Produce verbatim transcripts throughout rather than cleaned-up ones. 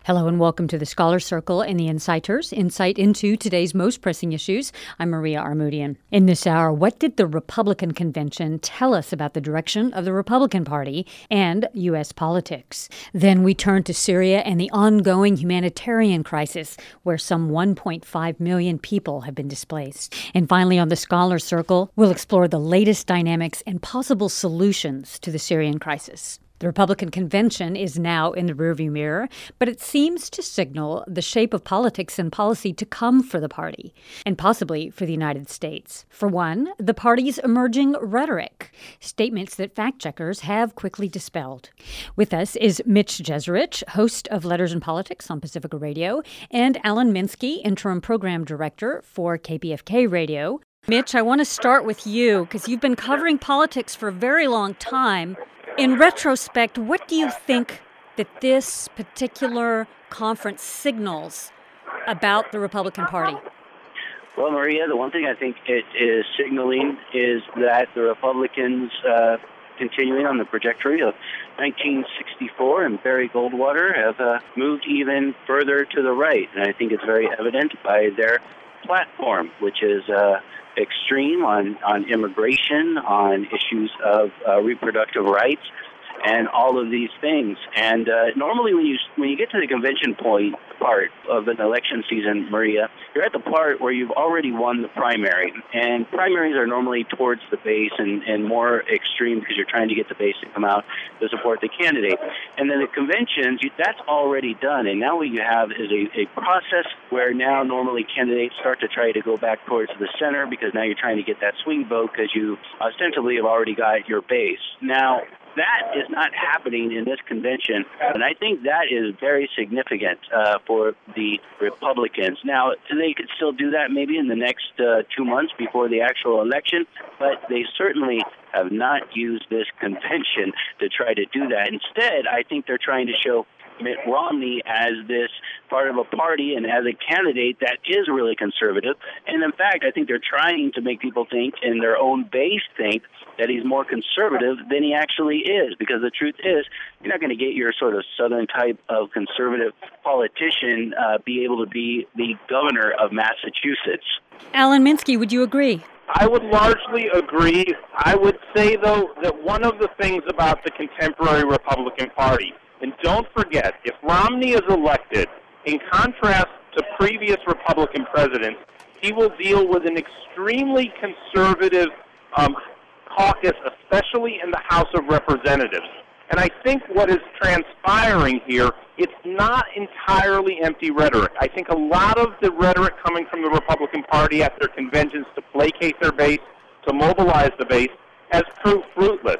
Hello and welcome to the Scholar Circle and the Insighters, insight into today's most pressing issues. I'm Maria Armoudian. In this hour, what did the Republican Convention tell us about the direction of the Republican Party and U S politics? Then we turn to Syria and the ongoing humanitarian crisis, where some one point five million people have been displaced. And finally, on the Scholar Circle, we'll explore the latest dynamics and possible solutions to the Syrian crisis. The Republican Convention is now in the rearview mirror, but it seems to signal the shape of politics and policy to come for the party, and possibly for the United States. For one, the party's emerging rhetoric, statements that fact-checkers have quickly dispelled. With us is Mitch Jeserich, host of Letters and Politics on Pacifica Radio, and Alan Minsky, interim program director for K P F K Radio. Mitch, I want to start with you, because you've been covering politics for a very long time. In retrospect, what do you think that this particular conference signals about the Republican Party? Well, Maria, the one thing I think it is signaling is that the Republicans, uh, continuing on the trajectory of nineteen sixty-four and Barry Goldwater, have uh, moved even further to the right. And I think it's very evident by their platform, which is uh, extreme on, on immigration, on issues of uh, reproductive rights, and all of these things. And uh, normally when you when you get to the convention point part of an election season, Maria, you're at the part where you've already won the primary. And primaries are normally towards the base and, and more extreme because you're trying to get the base to come out to support the candidate. And then the conventions, you, that's already done. And now what you have is a, a process where now normally candidates start to try to go back towards the center because now you're trying to get that swing vote because you ostensibly have already got your base. Now, that is not happening in this convention, and I think that is very significant uh, for the Republicans. Now, they could still do that maybe in the next uh, two months before the actual election, but they certainly have not used this convention to try to do that. Instead, I think they're trying to show Mitt Romney as this part of a party and as a candidate that is really conservative. And in fact, I think they're trying to make people think, and their own base think, that he's more conservative than he actually is. Because the truth is, you're not going to get your sort of Southern type of conservative politician uh, be able to be the governor of Massachusetts. Alan Minsky, would you agree? I would largely agree. I would say, though, that one of the things about the contemporary Republican Party, and don't forget, if Romney is elected, in contrast to previous Republican presidents, he will deal with an extremely conservative um, caucus, especially in the House of Representatives. And I think what is transpiring here, it's not entirely empty rhetoric. I think a lot of the rhetoric coming from the Republican Party at their conventions to placate their base, to mobilize the base, has proved fruitless.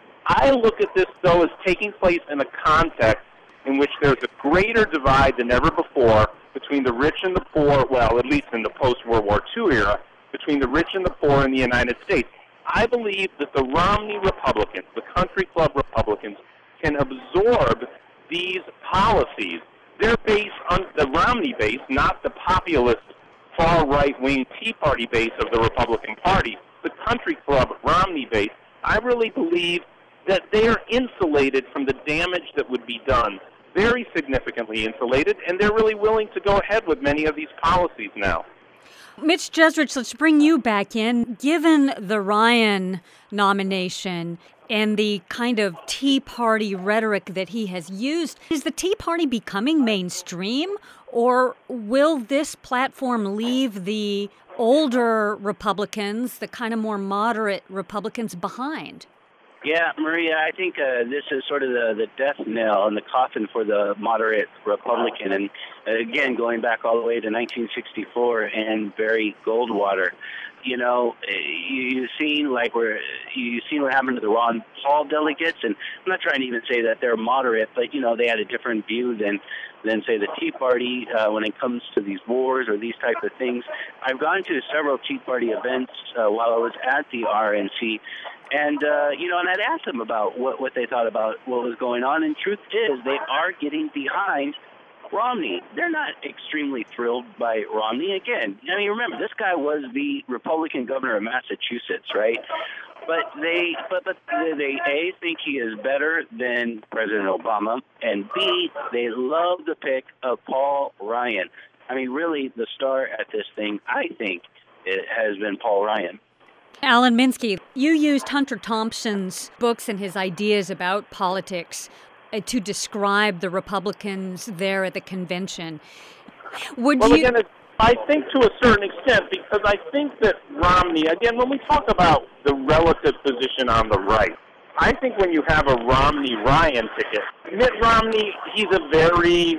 I look at this, though, as taking place in a context in which there's a greater divide than ever before between the rich and the poor, well, at least in the post-World War Two era, between the rich and the poor in the United States. I believe that the Romney Republicans, the country club Republicans, can absorb these policies. Their base, on the Romney base, not the populist far right-wing Tea Party base of the Republican Party, the country club Romney base, I really believe that they are insulated from the damage that would be done, very significantly insulated, and they're really willing to go ahead with many of these policies now. Mitch Jeserich, let's bring you back in. Given the Ryan nomination and the kind of Tea Party rhetoric that he has used, is the Tea Party becoming mainstream, or will this platform leave the older Republicans, the kind of more moderate Republicans, behind? Yeah, Maria, I think uh, this is sort of the, the death knell in the coffin for the moderate Republican. And uh, again, going back all the way to nineteen sixty-four and Barry Goldwater, you know, you, you've seen like where you've seen what happened to the Ron Paul delegates, and I'm not trying to even say that they're moderate, but you know, they had a different view than than say the Tea Party uh, when it comes to these wars or these type of things. I've gone to several Tea Party events uh, while I was at the R N C. And, uh, you know, and I'd asked them about what, what they thought about what was going on. And truth is, they are getting behind Romney. They're not extremely thrilled by Romney. Again, I mean, remember, this guy was the Republican governor of Massachusetts, right? But they, but, but they A, think he is better than President Obama, and B, they love the pick of Paul Ryan. I mean, really, the star at this thing, I think, it has been Paul Ryan. Alan Minsky, you used Hunter Thompson's books and his ideas about politics uh, to describe the Republicans there at the convention. Would well, you? Again, it, I think to a certain extent, because I think that Romney, again, when we talk about the relative position on the right, I think when you have a Romney-Ryan ticket, Mitt Romney, he's a very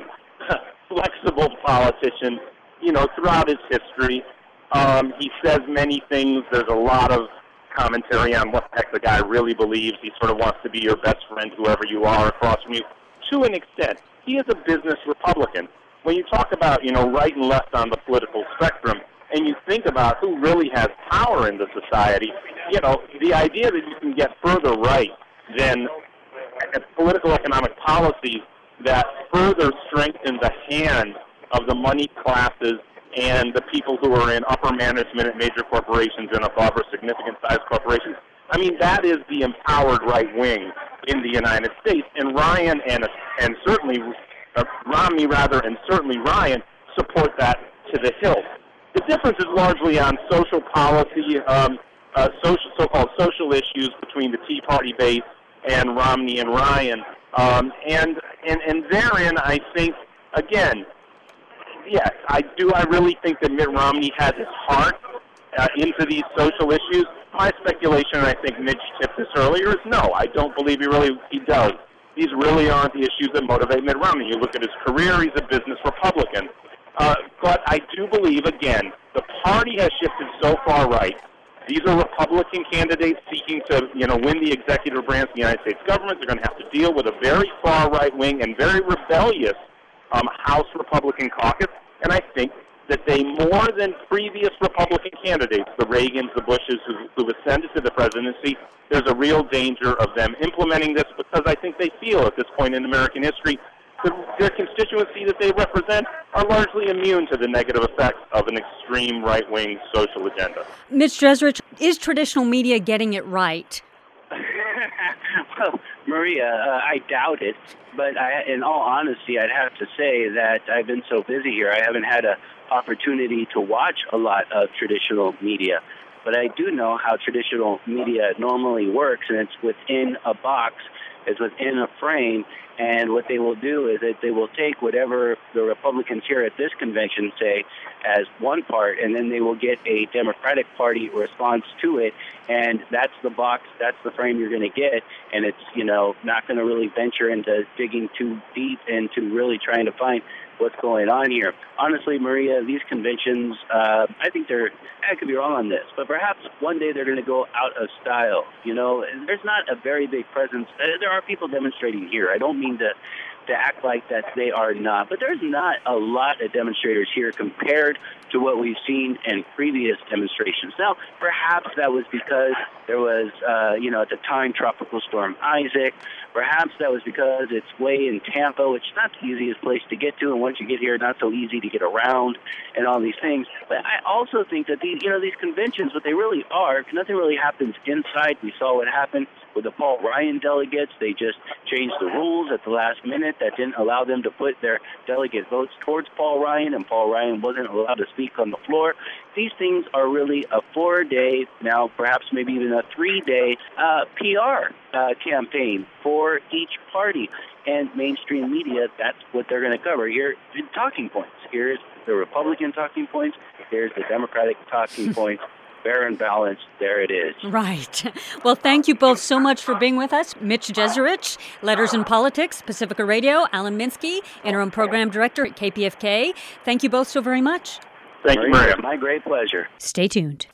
flexible politician, you know, throughout his history. Um, he says many things. There's a lot of commentary on what the heck the guy really believes. He sort of wants to be your best friend, whoever you are, across from you. To an extent, he is a business Republican. When you talk about, you know, right and left on the political spectrum, and you think about who really has power in the society, you know, the idea that you can get further right than political economic policies that further strengthen the hand of the money classes and the people who are in upper management at major corporations and above or significant-sized corporations. I mean, that is the empowered right wing in the United States. And Ryan and and certainly uh, Romney, rather, and certainly Ryan support that to the hilt. The difference is largely on social policy, um, uh, social, so-called social issues between the Tea Party base and Romney and Ryan. Um, and, and and therein, I think, again, yes, I do. I really think that Mitt Romney has his heart uh, into these social issues. My speculation, and I think Mitch tipped this earlier, is no. I don't believe he really he does. These really aren't the issues that motivate Mitt Romney. You look at his career; he's a business Republican. Uh, but I do believe, again, the party has shifted so far right. These are Republican candidates seeking to, you know, win the executive branch of the United States government. They're going to have to deal with a very far right wing and very rebellious Um, House Republican caucus, and I think that they, more than previous Republican candidates, the Reagans, the Bushes, who, who ascended to the presidency, there's a real danger of them implementing this because I think they feel at this point in American history that their constituency that they represent are largely immune to the negative effects of an extreme right-wing social agenda. Mitch Jeserich, is traditional media getting it right? Well, Maria, uh, I doubt it. But I, in all honesty, I'd have to say that I've been so busy here, I haven't had an opportunity to watch a lot of traditional media. But I do know how traditional media normally works, and it's within a box, it's within a frame, and what they will do is that they will take whatever the Republicans here at this convention say as one part, and then they will get a Democratic Party response to it, and that's the box, that's the frame you're going to get, and it's, you know, not going to really venture into digging too deep into really trying to find what's going on here. Honestly, Maria, these conventions, uh, I think they're, I could be wrong on this, but perhaps one day they're going to go out of style. You know, there's not a very big presence. There are people demonstrating here. I don't mean to, to act like that they are not, but there's not a lot of demonstrators here compared to what we've seen in previous demonstrations. Now, perhaps that was because there was, uh, you know, at the time, Tropical Storm Isaac. Perhaps that was because it's way in Tampa, which is not the easiest place to get to, and once you get here, not so easy to get around and all these things. But I also think that these, you know, these conventions, what they really are, nothing really happens inside. We saw what happened with the Paul Ryan delegates. They just changed the rules at the last minute that didn't allow them to put their delegate votes towards Paul Ryan, and Paul Ryan wasn't allowed to speak on the floor. These things are really a four-day, now perhaps maybe even a three-day uh, P R uh, campaign for each party. And mainstream media, that's what they're going to cover. Here, the talking points. Here's the Republican talking points. Here's the Democratic talking points. Fair and balanced, there it is. Right. Well, thank you both so much for being with us. Mitch Jeserich, Letters in Politics, Pacifica Radio. Alan Minsky, Interim Program Director at K P F K. Thank you both so very much. Thank you, Maria. My great pleasure. Stay tuned.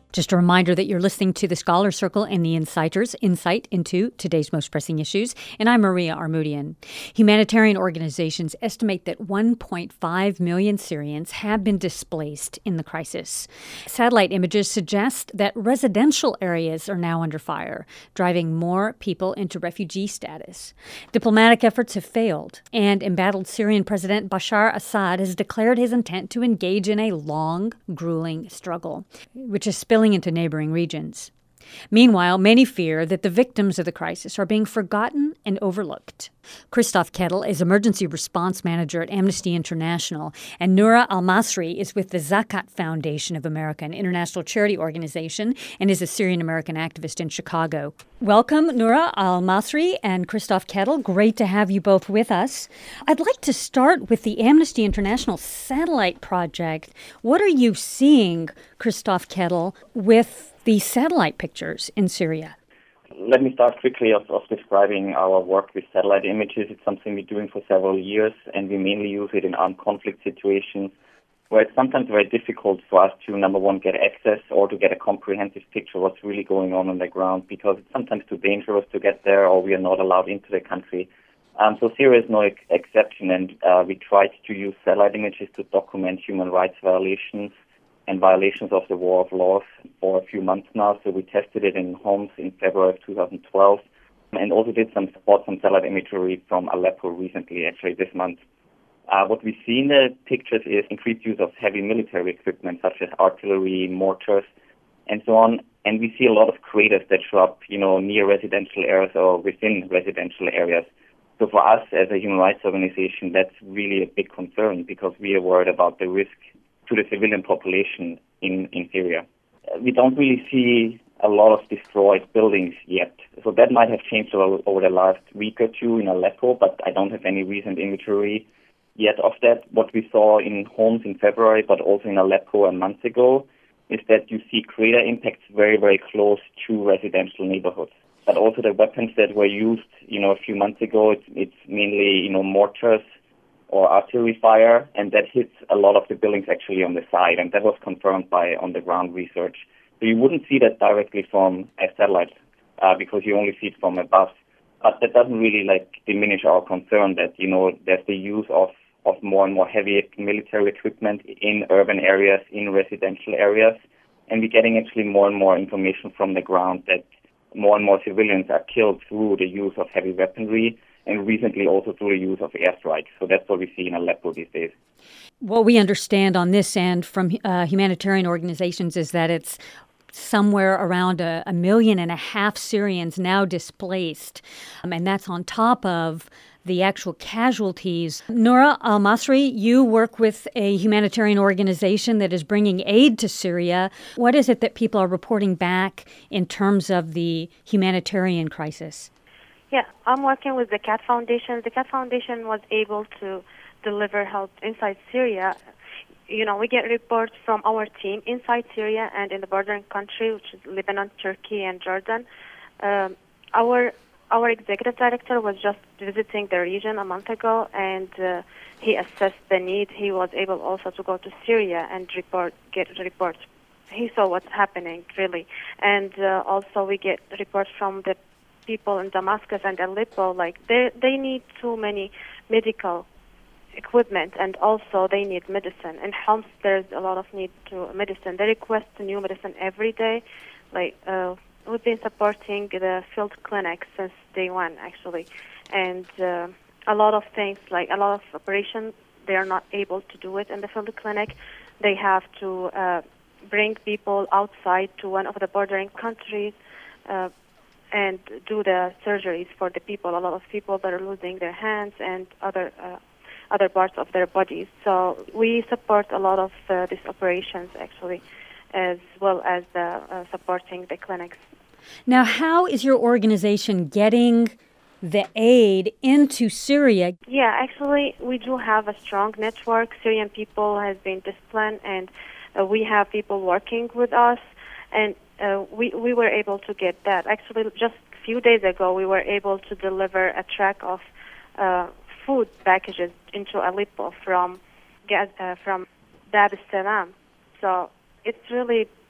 Just a reminder that you're listening to the Scholar Circle and the Insighters, insight into today's most pressing issues, and I'm Maria Armoudian. Humanitarian organizations estimate that one point five million Syrians have been displaced in the crisis. Satellite images suggest that residential areas are now under fire, driving more people into refugee status. Diplomatic efforts have failed, and embattled Syrian President Bashar Assad has declared his intent to engage in a long, grueling struggle, which is spilling into neighboring regions. Meanwhile, many fear that the victims of the crisis are being forgotten and overlooked. Christoph Kettel is Emergency Response Manager at Amnesty International, and Noura Al-Masri is with the Zakat Foundation of America, an international charity organization, and is a Syrian-American activist in Chicago. Welcome, Noura Al-Masri and Christoph Kettel. Great to have you both with us. I'd like to start with the Amnesty International Satellite Project. What are you seeing, Christoph Kettel, with the satellite pictures in Syria? Let me start quickly of, of describing our work with satellite images. It's something we're doing for several years, and we mainly use it in armed conflict situations where it's sometimes very difficult for us to, number one, get access or to get a comprehensive picture of what's really going on on the ground, because it's sometimes too dangerous to get there or we are not allowed into the country. Um, so Syria is no ex- exception, and uh, we tried to use satellite images to document human rights violations and violations of the war of laws for a few months now. So we tested it in homes in February of two thousand twelve, and also did some support some satellite imagery from Aleppo recently, actually this month. Uh, what we see in the pictures is increased use of heavy military equipment such as artillery, mortars, and so on. And we see a lot of craters that show up, you know, near residential areas or within residential areas. So for us as a human rights organization, that's really a big concern because we are worried about the risk to the civilian population in, in Syria. We don't really see a lot of destroyed buildings yet. So that might have changed over the last week or two in Aleppo, but I don't have any recent imagery yet of that. What we saw in homes in February, but also in Aleppo a month ago, is that you see crater impacts very, very close to residential neighborhoods. But also the weapons that were used, you know, a few months ago, it's, it's mainly, you know, mortars or artillery fire, and that hits a lot of the buildings actually on the side, and that was confirmed by on-the-ground research. So you wouldn't see that directly from a satellite uh, because you only see it from above. But that doesn't really like diminish our concern that, you know, there's the use of, of more and more heavy military equipment in urban areas, in residential areas, and we're getting actually more and more information from the ground that more and more civilians are killed through the use of heavy weaponry, and recently also through the use of airstrikes. So that's what we see in Aleppo these days. What we understand on this end from uh, humanitarian organizations is that it's somewhere around a, a million and a half Syrians now displaced, um, and that's on top of the actual casualties. Noura Al-Masri, you work with a humanitarian organization that is bringing aid to Syria. What is it that people are reporting back in terms of the humanitarian crisis? Yeah, I'm working with the CAT Foundation. The CAT Foundation was able to deliver help inside Syria. You know, we get reports from our team inside Syria and in the bordering country, which is Lebanon, Turkey, and Jordan. Um, our our executive director was just visiting the region a month ago, and uh, he assessed the need. He was able also to go to Syria and report, get reports. He saw what's happening, really. And uh, also we get reports from the people in Damascus and Aleppo, like they they need too many medical equipment, and also they need medicine. In Homs, there's a lot of need to medicine. They request new medicine every day. Like uh, we've been supporting the field clinics since day one, actually, and uh, a lot of things, like a lot of operations, they are not able to do it in the field clinic. They have to uh, bring people outside to one of the bordering countries. Uh, and do the surgeries for the people. A lot of people that are losing their hands and other uh, other parts of their bodies. So we support a lot of uh, these operations, actually, as well as the, uh, supporting the clinics. Now, how is your organization getting the aid into Syria? Yeah, actually, we do have a strong network. Syrian people has been disciplined, and uh, we have people working with us, and Uh, we, we were able to get that. Actually, just a few days ago, we were able to deliver a truck of uh, food packages into Aleppo from uh, from Dar es Salaam. So it's really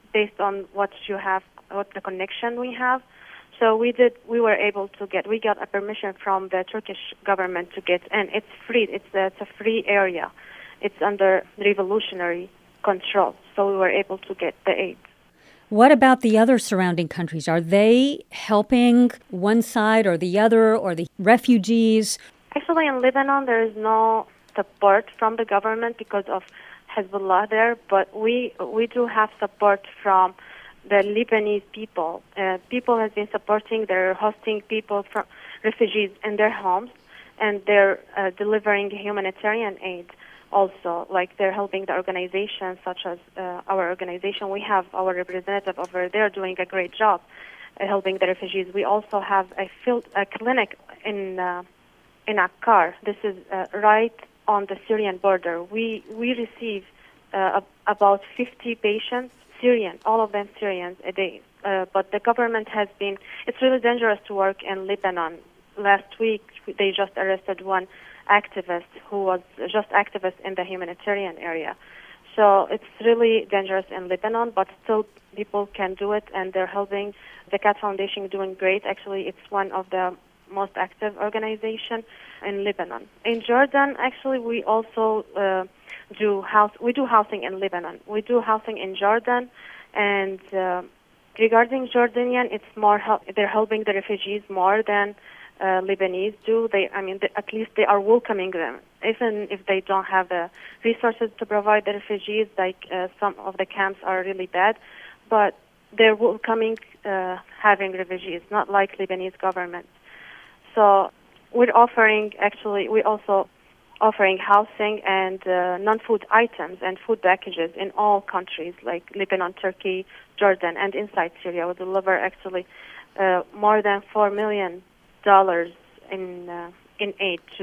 based on what you have, what the connection we have. So we did. We were able to get. We got a permission from the Turkish government to get, and it's free. It's a, it's a free area. It's under revolutionary control. So we were able to get the aid. What about the other surrounding countries? Are they helping one side or the other, or the refugees? Actually, in Lebanon, there is no support from the government because of Hezbollah there, but we we do have support from the Lebanese people. Uh, people have been supporting. They're hosting people from refugees in their homes, and they're uh, delivering humanitarian aid. Also, like they're helping the organizations such as uh, our organization. We have our representative over there doing a great job uh, helping the refugees. We also have a field, a clinic in uh, in Akkar. This is uh, right on the Syrian border. We we receive uh, about fifty patients, Syrian, all of them Syrians a day. Uh, but the government has been. It's really dangerous to work in Lebanon. Last week they just arrested one activist who was just activist in the humanitarian area. So it's really dangerous in Lebanon, but still people can do it, and they're helping. The Cat Foundation is doing great. Actually, it's one of the most active organization in Lebanon. In Jordan, actually, we also uh, do house. We do housing in Lebanon. We do housing in Jordan, and uh, regarding Jordanian, it's more help, they're helping the refugees more than Uh, Lebanese do. They, I mean, they, at least they are welcoming them, even if they don't have the resources to provide the refugees. Like uh, some of the camps are really bad, but they're welcoming uh, having refugees, not like Lebanese government. So we're offering, actually, we also offering housing and uh, non-food items and food packages in all countries, like Lebanon, Turkey, Jordan, and inside Syria. We deliver actually uh, more than four million dollars in uh, in aid to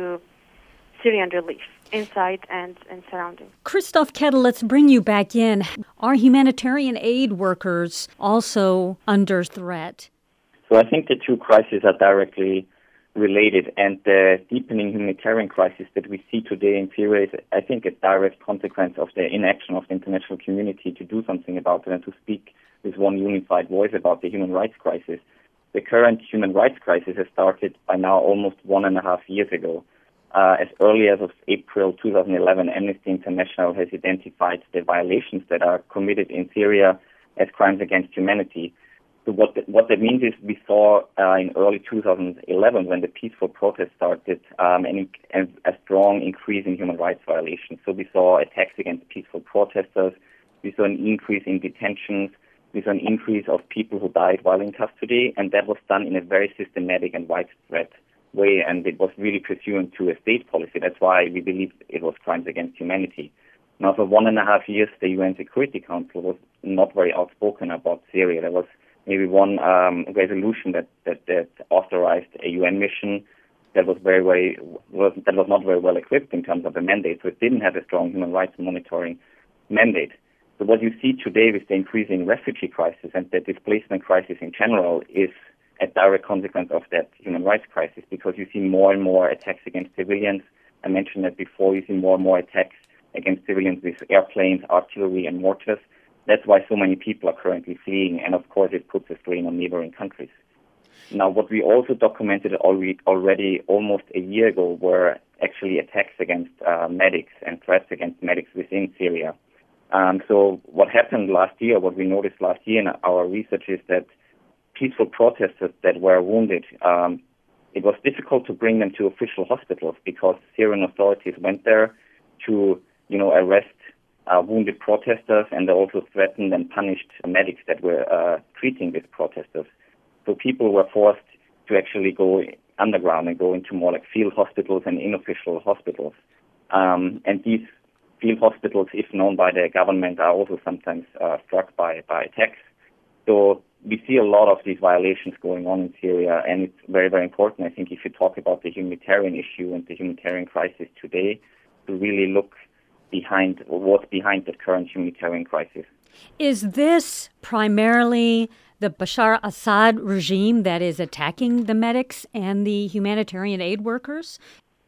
Syrian relief inside and, and surrounding. Christoph Kettle, let's bring you back in. Are humanitarian aid workers also under threat? So I think the two crises are directly related, and the deepening humanitarian crisis that we see today in Syria is, I think, a direct consequence of the inaction of the international community to do something about it and to speak with one unified voice about the human rights crisis. The current human rights crisis has started by now almost one and a half years ago. Uh, as early as of April twenty eleven, Amnesty International has identified the violations that are committed in Syria as crimes against humanity. So what the, what that means is we saw uh, in early two thousand eleven, when the peaceful protest started, um, an, an, a strong increase in human rights violations. So we saw attacks against peaceful protesters. We saw an increase in detentions. With an increase of people who died while in custody, and that was done in a very systematic and widespread way, and it was really pursuant to a state policy. That's why we believe it was crimes against humanity. Now, for one and a half years, the U N Security Council was not very outspoken about Syria. There was maybe one um, resolution that, that, that authorized a U N mission that was very, very was, that was not very well equipped in terms of a mandate, so it didn't have a strong human rights monitoring mandate. So what you see today with the increasing refugee crisis and the displacement crisis in general is a direct consequence of that human rights crisis, because you see more and more attacks against civilians. I mentioned that before. You see more and more attacks against civilians with airplanes, artillery, and mortars. That's why so many people are currently fleeing, and of course it puts a strain on neighboring countries. Now, what we also documented already, already almost a year ago were actually attacks against uh, medics and threats against medics within Syria. Um, so what happened last year, what we noticed last year in our research is that peaceful protesters that were wounded, um, it was difficult to bring them to official hospitals because Syrian authorities went there to, you know, arrest uh, wounded protesters, and they also threatened and punished medics that were uh, treating these protesters. So people were forced to actually go underground and go into more like field hospitals and unofficial hospitals. Um, and these field hospitals, if known by the government, are also sometimes uh, struck by, by attacks. So we see a lot of these violations going on in Syria, and it's very, very important, I think, if you talk about the humanitarian issue and the humanitarian crisis today, to really look behind what's behind the current humanitarian crisis. Is this primarily the Bashar Assad regime that is attacking the medics and the humanitarian aid workers?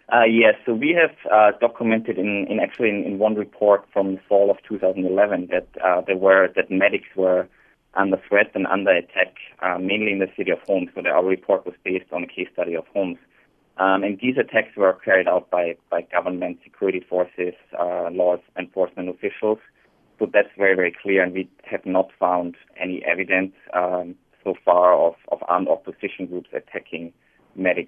Uh, yes, so we have uh, documented in, in actually in, in one report from the fall of two thousand eleven that uh, there were that medics were under threat and under attack, uh, mainly in the city of Homs. So that our report was based on a case study of Homs. Um, and these attacks were carried out by, by government security forces, uh, law enforcement officials. So that's very, very clear, and we have not found any evidence um, so far of, of armed opposition groups attacking medics.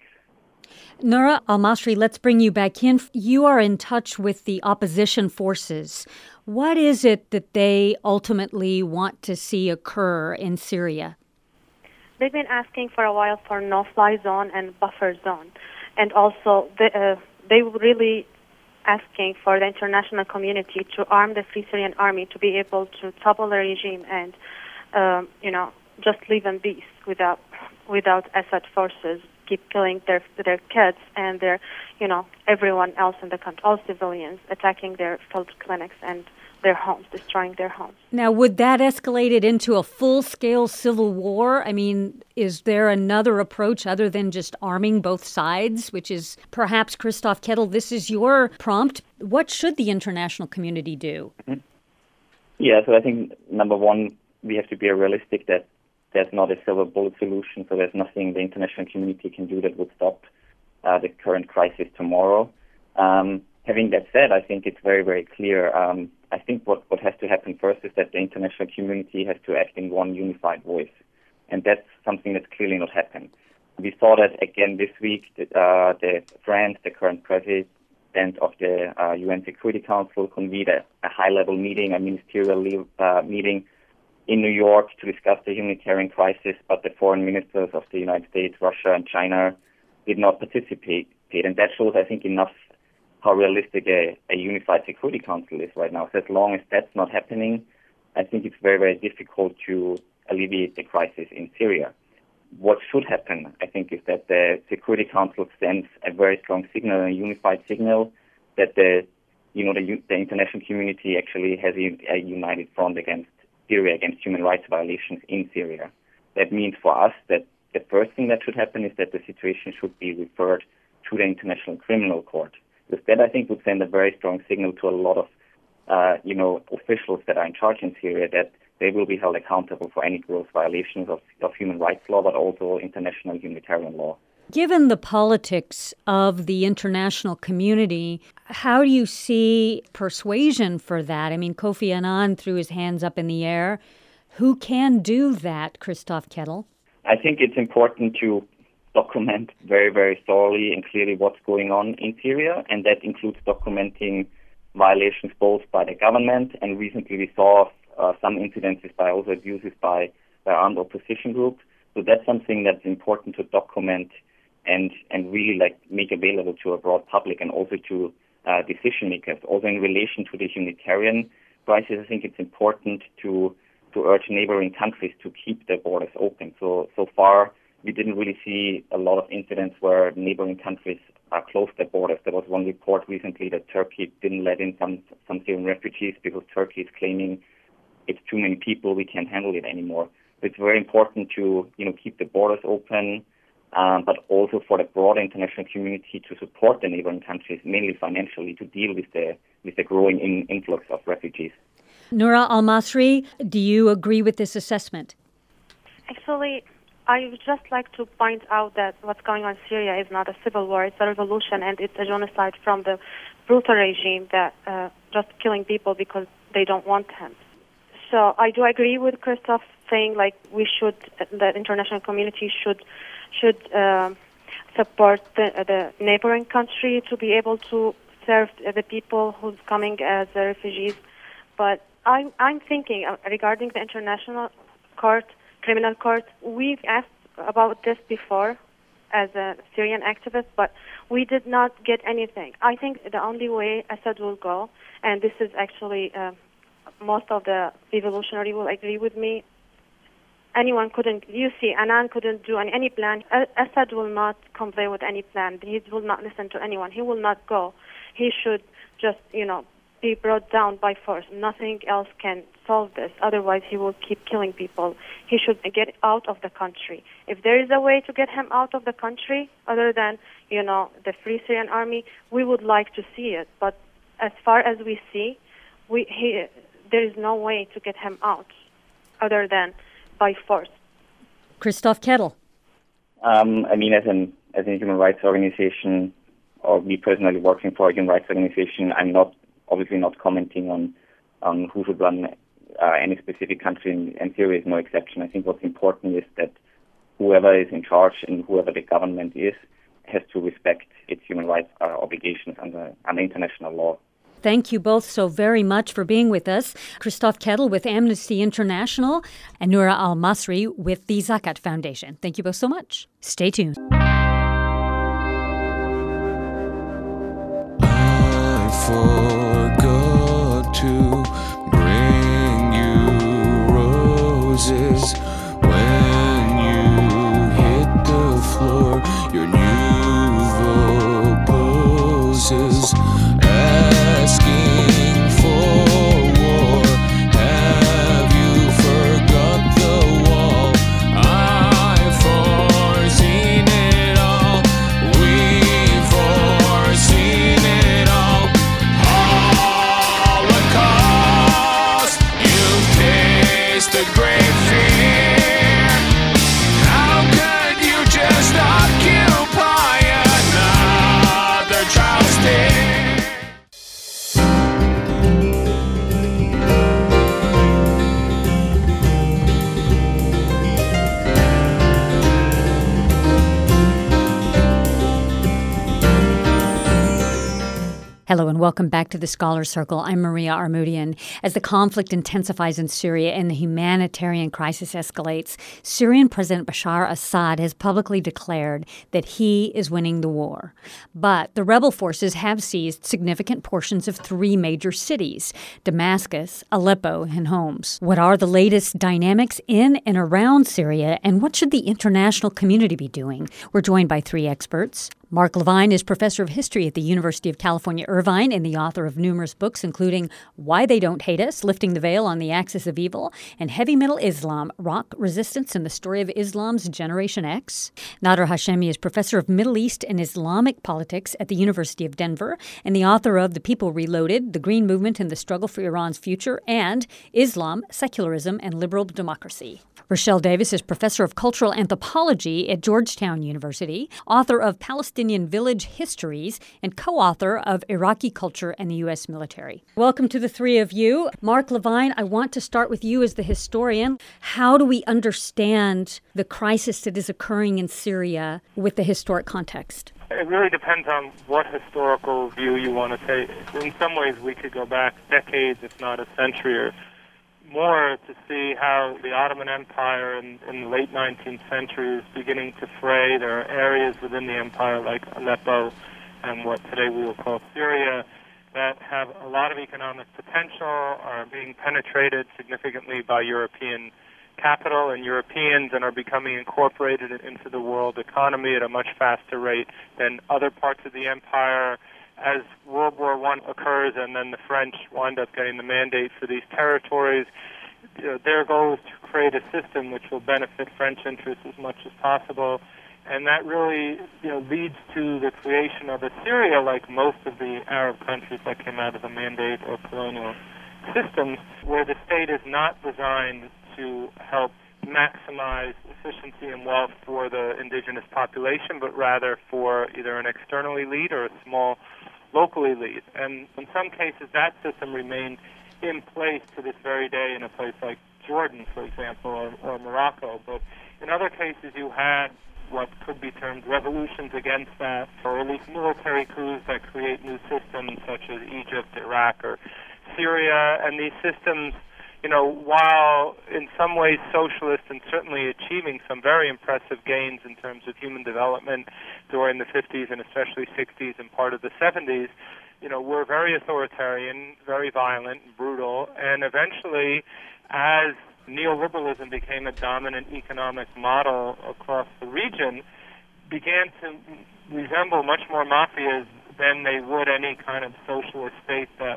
Noura Al-Masri, let's bring you back in. You are in touch with the opposition forces. What is it that they ultimately want to see occur in Syria? They've been asking for a while for no-fly zone and buffer zone. And also, they, uh, they were really asking for the international community to arm the Free Syrian Army to be able to topple the regime and, um, you know, just live in peace without without Assad forces keep killing their their kids and their, you know, everyone else in the country, all civilians, attacking their field clinics and their homes, destroying their homes. Now, would that escalate it into a full-scale civil war? I mean, is there another approach other than just arming both sides, which is perhaps, Christoph Kettle, this is your prompt. What should the international community do? Mm-hmm. Yeah, so I think, number one, we have to be realistic that there's not a silver bullet solution, so there's nothing the international community can do that would stop uh, the current crisis tomorrow. Um, having that said, I think it's very, very clear. Um, I think what, what has to happen first is that the international community has to act in one unified voice, and that's something that's clearly not happened. We saw that again this week. That, uh, the France, the current president of the uh, U N Security Council, convened a, a high-level meeting, a ministerial uh, meeting, in New York to discuss the humanitarian crisis, but the foreign ministers of the United States, Russia, and China did not participate. And that shows, I think, enough how realistic a, a unified Security Council is right now. So as long as that's not happening, I think it's very, very difficult to alleviate the crisis in Syria. What should happen, I think, is that the Security Council sends a very strong signal, a unified signal, that the, you know, the, the international community actually has a, a united front against Syria, against human rights violations in Syria. That means for us that the first thing that should happen is that the situation should be referred to the International Criminal Court. Because that, I think, would send a very strong signal to a lot of, uh, you know, officials that are in charge in Syria that they will be held accountable for any gross violations of, of human rights law, but also international humanitarian law. Given the politics of the international community, how do you see persuasion for that? I mean, Kofi Annan threw his hands up in the air. Who can do that, Christoph Kettle? I think it's important to document very, very thoroughly and clearly what's going on in Syria, and that includes documenting violations both by the government, and recently we saw uh, some incidences by also abuses by, by armed opposition groups. So that's something that's important to document and and really like make available to a broad public and also to uh, decision makers. Also in relation to the humanitarian crisis, I think it's important to to urge neighboring countries to keep their borders open. So so far we didn't really see a lot of incidents where neighboring countries uh, closed their borders. There was one report recently that Turkey didn't let in some some Syrian refugees because Turkey is claiming it's too many people, we can't handle it anymore. It's very important to you know keep the borders open. Um, but also for the broader international community to support the neighboring countries, mainly financially, to deal with the with the growing in, influx of refugees. Noura Al-Masri, do you agree with this assessment? Actually, I would just like to point out that what's going on in Syria is not a civil war, it's a revolution, and it's a genocide from the brutal regime that uh, just killing people because they don't want him. So I do agree with Christoph saying, like, we should, the international community should should uh, support the, the neighboring country to be able to serve the people who's coming as refugees. But I'm, I'm thinking uh, regarding the international court, criminal court, we've asked about this before as a Syrian activist, but we did not get anything. I think the only way Assad will go, and this is actually uh, most of the evolutionary will agree with me, anyone couldn't, you see, Annan couldn't do any, any plan. Assad will not comply with any plan. He will not listen to anyone. He will not go. He should just, you know, be brought down by force. Nothing else can solve this. Otherwise, he will keep killing people. He should get out of the country. If there is a way to get him out of the country, other than, you know, the Free Syrian Army, we would like to see it. But as far as we see, we he, there is no way to get him out, other than by force. Christoph Kettle. Um, I mean, as an as a human rights organization, or me personally working for a human rights organization, I'm not obviously not commenting on on who should run uh, any specific country, and, and Syria is no exception. I think what's important is that whoever is in charge and whoever the government is has to respect its human rights uh, obligations under, under international law. Thank you both so very much for being with us. Christoph Kettle with Amnesty International and Noura Al-Masri with the Zakat Foundation. Thank you both so much. Stay tuned. I forgot to bring you roses when you hit the floor. Your new poses asking for war. Have you forgot the wall? I've foreseen it all. We've foreseen it all. Holocaust, you've tasted great fear. How could you just occupy another child's day? Hello and welcome back to the Scholar's Circle. I'm Maria Armoudian. As the conflict intensifies in Syria and the humanitarian crisis escalates, Syrian President Bashar Assad has publicly declared that he is winning the war. But the rebel forces have seized significant portions of three major cities, Damascus, Aleppo, and Homs. What are the latest dynamics in and around Syria, and what should the international community be doing? We're joined by three experts. Mark Levine is professor of history at the University of California, Irvine, and the author of numerous books, including Why They Don't Hate Us, Lifting the Veil on the Axis of Evil, and Heavy Metal Islam, Rock Resistance and the Story of Islam's Generation X. Nader Hashemi is professor of Middle East and Islamic politics at the University of Denver, and the author of The People Reloaded, The Green Movement and the Struggle for Iran's Future, and Islam, Secularism, and Liberal Democracy. Rochelle Davis is professor of cultural anthropology at Georgetown University, author of Palestinian Village Histories, and co-author of Iraqi Culture and the U S Military. Welcome to the three of you. Mark Levine, I want to start with you as the historian. How do we understand the crisis that is occurring in Syria with the historic context? It really depends on what historical view you want to take. In some ways, we could go back decades, if not a century or more, to see how the Ottoman Empire in, in the late nineteenth century is beginning to fray. There are areas within the empire like Aleppo and what today we will call Syria that have a lot of economic potential, are being penetrated significantly by European capital and Europeans, and are becoming incorporated into the world economy at a much faster rate than other parts of the empire. As World War One occurs and then the French wind up getting the mandate for these territories, you know, their goal is to create a system which will benefit French interests as much as possible. And that really, you know, leads to the creation of a Syria, like most of the Arab countries that came out of the mandate or colonial systems, where the state is not designed to help maximize efficiency and wealth for the indigenous population, but rather for either an external elite or a small local elite. And in some cases, that system remained in place to this very day in a place like Jordan, for example, or, or Morocco. But in other cases, you had what could be termed revolutions against that, or at least military coups that create new systems such as Egypt, Iraq, or Syria. And these systems, you know, while in some ways socialist and certainly achieving some very impressive gains in terms of human development during the fifties and especially sixties and part of the seventies, you know, were very authoritarian, very violent, brutal, and eventually, as neoliberalism became a dominant economic model across the region, began to resemble much more mafias than they would any kind of socialist state that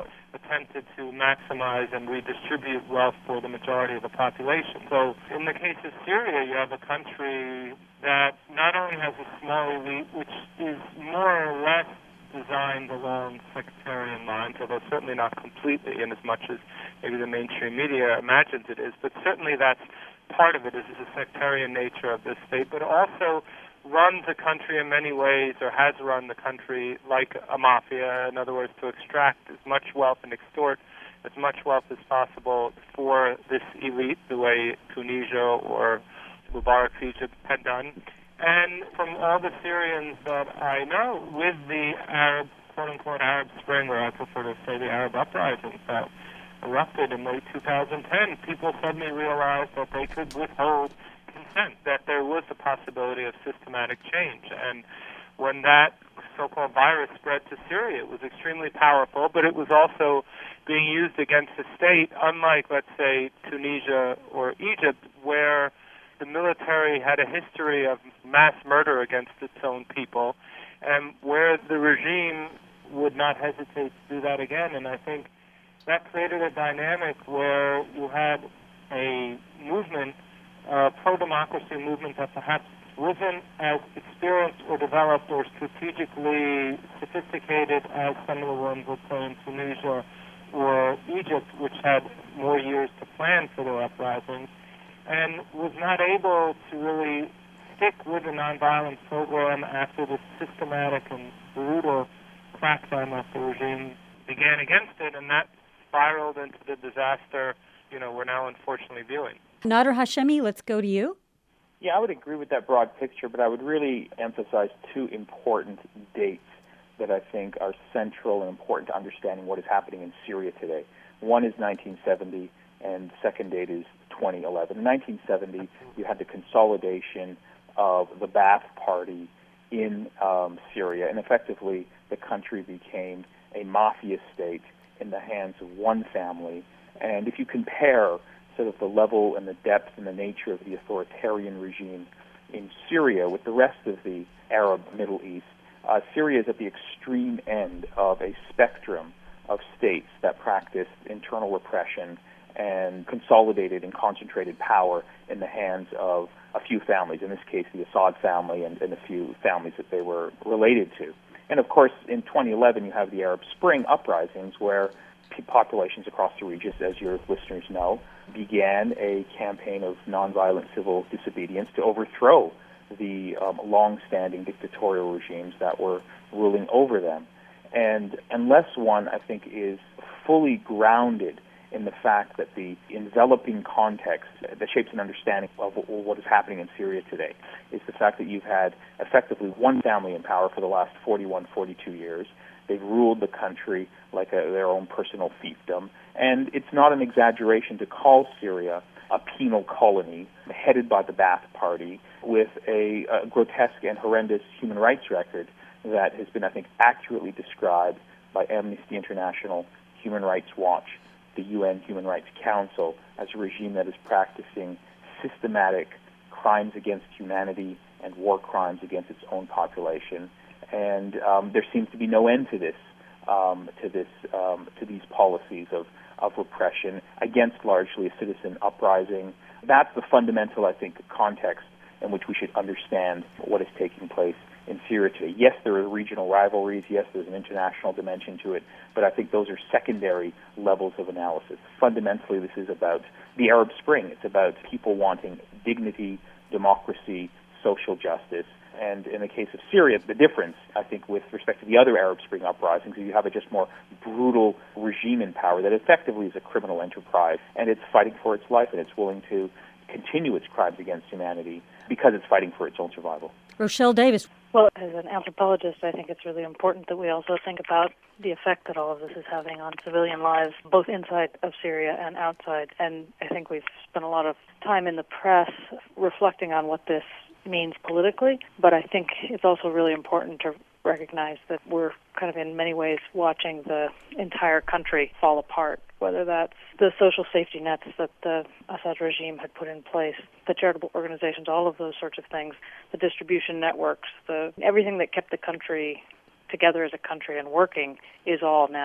attempted to maximize and redistribute wealth for the majority of the population. So in the case of Syria, you have a country that not only has a small elite, which is more or less designed along sectarian lines, although certainly not completely in as much as maybe the mainstream media imagines it is, but certainly that's part of it, is the sectarian nature of this state, but also runs a country in many ways, or has run the country like a mafia, in other words, to extract as much wealth and extort as much wealth as possible for this elite, the way Tunisia or Mubarak's Egypt had done. And from all the Syrians that I know, with the Arab, quote-unquote, Arab Spring, or I prefer to say the Arab uprisings that erupted in late two thousand ten, people suddenly realized that they could withhold consent, that there was the possibility of systematic change. And when that so-called virus spread to Syria, it was extremely powerful, but it was also being used against the state, unlike, let's say, Tunisia or Egypt, where the military had a history of mass murder against its own people, and where the regime would not hesitate to do that again. And I think that created a dynamic where you had a movement, a pro-democracy movement that perhaps wasn't as experienced or developed or strategically sophisticated as some of the ones, let's say, in Tunisia or Egypt, which had more years to plan for their uprisings, and was not able to really stick with the nonviolent program after the systematic and brutal crackdown that the regime began against it, and that spiraled into the disaster, you know, we're now unfortunately viewing. Nader Hashemi, let's go to you. Yeah, I would agree with that broad picture, but I would really emphasize two important dates that I think are central and important to understanding what is happening in Syria today. One is nineteen seventy, and the second date is twenty eleven. In nineteen seventy, you had the consolidation of the Ba'ath Party in um, Syria, and effectively the country became a mafia state in the hands of one family. And if you compare sort of the level and the depth and the nature of the authoritarian regime in Syria with the rest of the Arab Middle East, uh, Syria is at the extreme end of a spectrum of states that practiced internal repression and consolidated and concentrated power in the hands of a few families, in this case the Assad family and, and a few families that they were related to. And of course, in twenty eleven, you have the Arab Spring uprisings where populations across the region, as your listeners know, began a campaign of nonviolent civil disobedience to overthrow the um, long-standing dictatorial regimes that were ruling over them. And unless one, I think, is fully grounded in the fact that the enveloping context that shapes an understanding of what is happening in Syria today is the fact that you've had effectively one family in power for the last forty-one, forty-two years. They've ruled the country like a, their own personal fiefdom. And it's not an exaggeration to call Syria a penal colony headed by the Ba'ath Party with a, a grotesque and horrendous human rights record that has been, I think, accurately described by Amnesty International, Human Rights Watch, the U N Human Rights Council as a regime that is practicing systematic crimes against humanity and war crimes against its own population. And um, there seems to be no end to this, um, to this, um, to these policies of, of repression against largely a citizen uprising. That's the fundamental, I think, context in which we should understand what is taking place in Syria today. Yes, there are regional rivalries. Yes, there's an international dimension to it. But I think those are secondary levels of analysis. Fundamentally, this is about the Arab Spring. It's about people wanting dignity, democracy, social justice. And in the case of Syria, the difference, I think, with respect to the other Arab Spring uprisings, is you have a just more brutal regime in power that effectively is a criminal enterprise, and it's fighting for its life, and it's willing to continue its crimes against humanity because it's fighting for its own survival. Rochelle Davis. Well, as an anthropologist, I think it's really important that we also think about the effect that all of this is having on civilian lives, both inside of Syria and outside. And I think we've spent a lot of time in the press reflecting on what this means politically, but I think it's also really important to recognize that we're kind of in many ways watching the entire country fall apart, whether that's the social safety nets that the Assad regime had put in place, the charitable organizations, all of those sorts of things, the distribution networks, the everything that kept the country together as a country and working is all now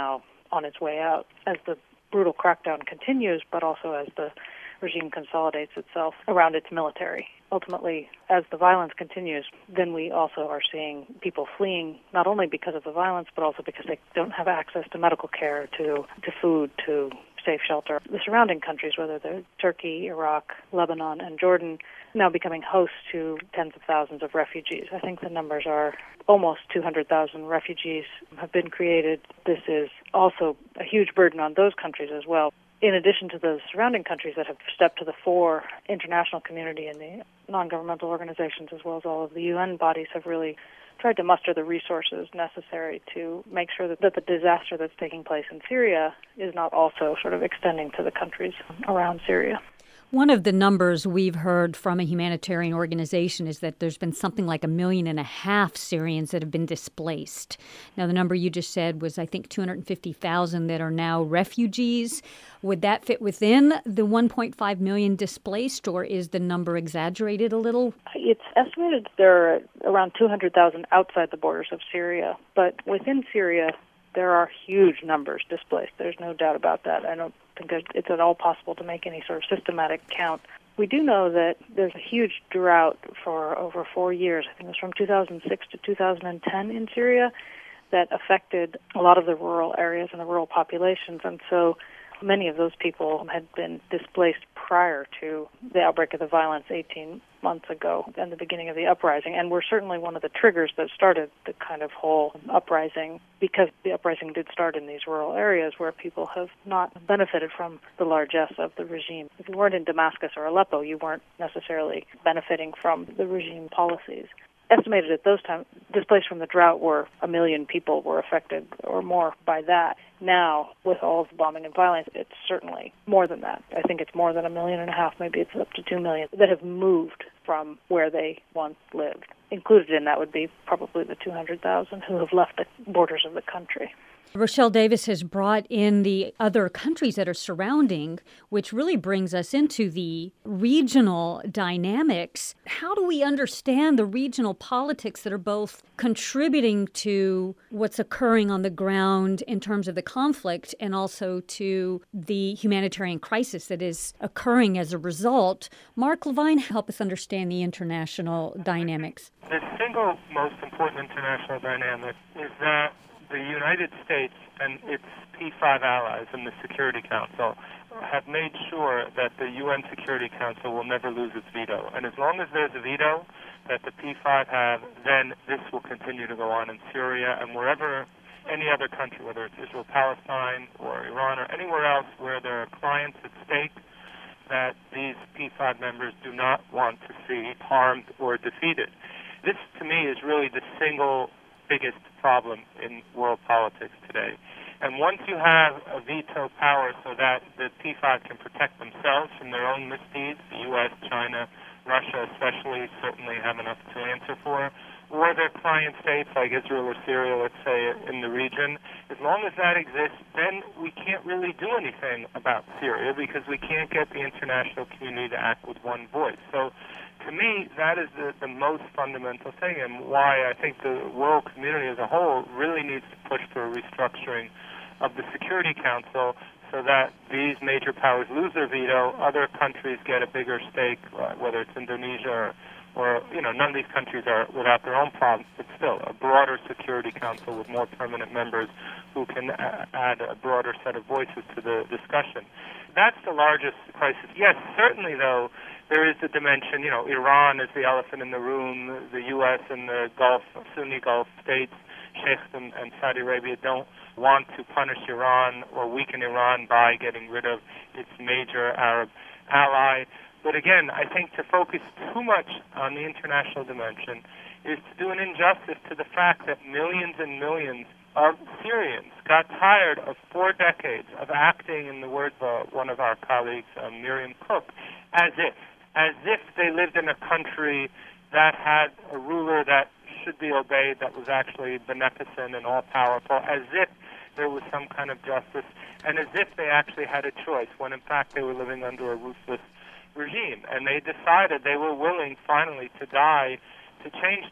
on its way out as the brutal crackdown continues, but also as the regime consolidates itself around its military. Ultimately, as the violence continues, then we also are seeing people fleeing, not only because of the violence, but also because they don't have access to medical care, to, to food, to safe shelter. The surrounding countries, whether they're Turkey, Iraq, Lebanon, and Jordan, now becoming hosts to tens of thousands of refugees. I think the numbers are almost two hundred thousand refugees have been created. This is also a huge burden on those countries as well. In addition to the surrounding countries that have stepped to the fore, international community and the non-governmental organizations, as well as all of the U N bodies, have really tried to muster the resources necessary to make sure that, that the disaster that's taking place in Syria is not also sort of extending to the countries around Syria. One of the numbers we've heard from a humanitarian organization is that there's been something like a million and a half Syrians that have been displaced. Now, the number you just said was, I think, two hundred fifty thousand that are now refugees. Would that fit within the one point five million displaced, or is the number exaggerated a little? It's estimated there are around two hundred thousand outside the borders of Syria, but within Syria, there are huge numbers displaced. There's no doubt about that. I don't think it's at all possible to make any sort of systematic count. We do know that there's a huge drought for over four years. I think it was from two thousand six to two thousand ten in Syria that affected a lot of the rural areas and the rural populations. And so many of those people had been displaced prior to the outbreak of the violence eighteen months ago and the beginning of the uprising, and were certainly one of the triggers that started the kind of whole uprising, because the uprising did start in these rural areas where people have not benefited from the largesse of the regime. If you weren't in Damascus or Aleppo, you weren't necessarily benefiting from the regime policies. Estimated at those times, displaced from the drought were a million people were affected or more by that. Now, with all of the bombing and violence, it's certainly more than that. I think it's more than a million and a half, maybe it's up to two million, that have moved from where they once lived. Included in that would be probably the two hundred thousand who have left the borders of the country. Rochelle Davis has brought in the other countries that are surrounding, which really brings us into the regional dynamics. How do we understand the regional politics that are both contributing to what's occurring on the ground in terms of the conflict and also to the humanitarian crisis that is occurring as a result? Mark Levine, help us understand the international dynamics. The single most important international dynamic is that the United States and its P five allies in the Security Council have made sure that the U N Security Council will never lose its veto. And as long as there's a veto that the P five have, then this will continue to go on in Syria and wherever any other country, whether it's Israel, Palestine, or Iran, or anywhere else where there are clients at stake that these P five members do not want to see harmed or defeated. This, to me, is really the single biggest problem in world politics today. And once you have a veto power so that the P five can protect themselves from their own misdeeds, the U S, China, Russia especially certainly have enough to answer for, or their client states like Israel or Syria, let's say, in the region, as long as that exists, then we can't really do anything about Syria because we can't get the international community to act with one voice. So to me, that is the, the most fundamental thing, and why I think the world community as a whole really needs to push for a restructuring of the Security Council so that these major powers lose their veto, other countries get a bigger stake, uh, whether it's Indonesia or, or, you know, none of these countries are without their own problems, but still a broader Security Council with more permanent members who can a- add a broader set of voices to the discussion. That's the largest crisis. Yes, certainly, though, there is the dimension, you know, Iran is the elephant in the room, the U S and the Gulf, Sunni Gulf states, Sheikh and, and Saudi Arabia don't want to punish Iran or weaken Iran by getting rid of its major Arab ally. But again, I think to focus too much on the international dimension is to do an injustice to the fact that millions and millions of Syrians got tired of four decades of acting, in the words of one of our colleagues, uh, Miriam Cook, as if. as if they lived in a country that had a ruler that should be obeyed, that was actually beneficent and all-powerful, as if there was some kind of justice, and as if they actually had a choice, when in fact they were living under a ruthless regime. And they decided they were willing, finally, to die to change this.